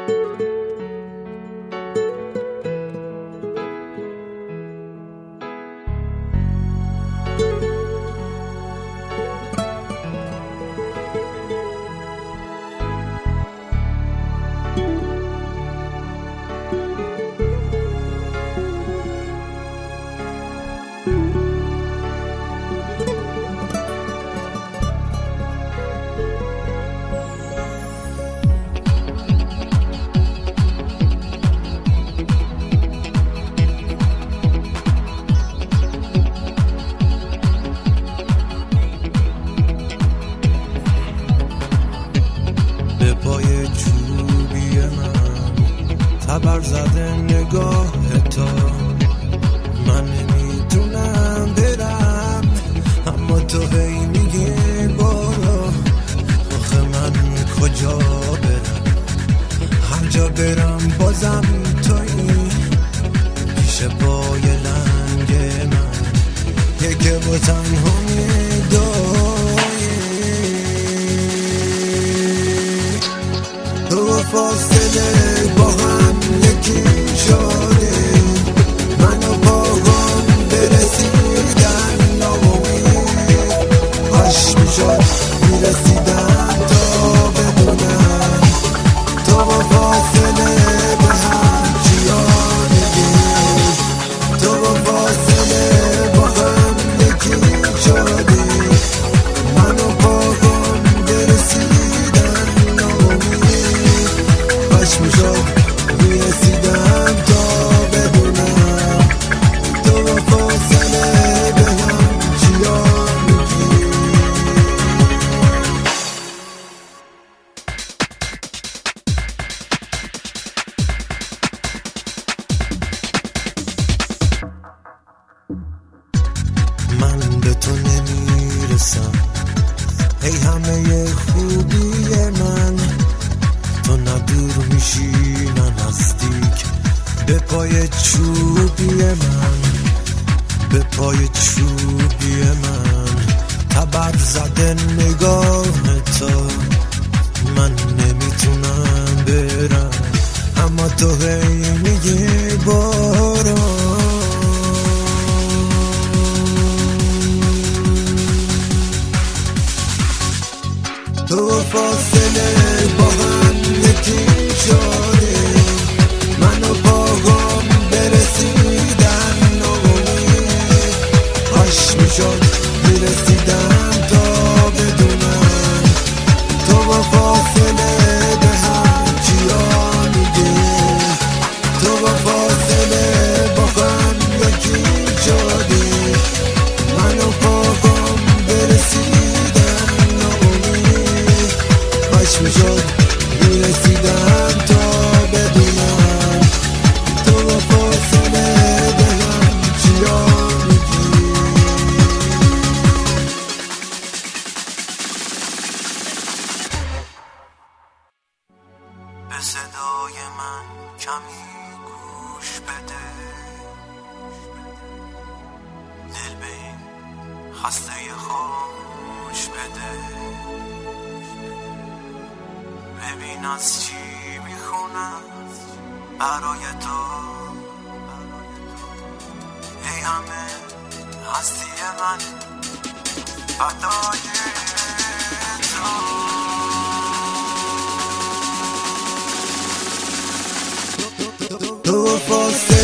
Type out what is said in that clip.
خبر زده نگاه تا من نمیتونم برم، اما تو هی میگی برو. آخه من کجا برم؟ هر جا برم بازم تویی پیش پای لنگ من، یکی با تنها میدویی. تو فاصله با هم یکی شده، من و پاهم برسیدن ناامید. کاش میشد میرسیدم تا بدونم تو با فاصله به هم چیا میگی. تو با فاصله با هم یکی شدی، من و پاهم برسیدن ناامید. کاش میشد میرسیدم تا بدونم تو با فاصله به هم چیا میگی. من به تو نمیرسم، ای همه خوبی من. تو نه دور میشی نه نزدیک، به پای چوبی من، به پای چوبی من. تبر زده نگاه تا من نمیتونم برم، اما تو هی میگی برو. تو فاصله با هم یکی شده، من و پاهم برسیدن ناامید. کاش میشد میرسیدم تا بدونم تو با فاصله به هم چیا میگی. تو با فاصله با هم یکی شدی، من و پاهم برسیدن ناامید. کاش میشد میرسیدم تا بدونم تو با فاصله به هم چیا میگی. به صدای من کمی گوش بده، دل به این خسته خوش بده. ببین از چی میخونم برای تو، ای همه هستی من فدای تو. تو فاصله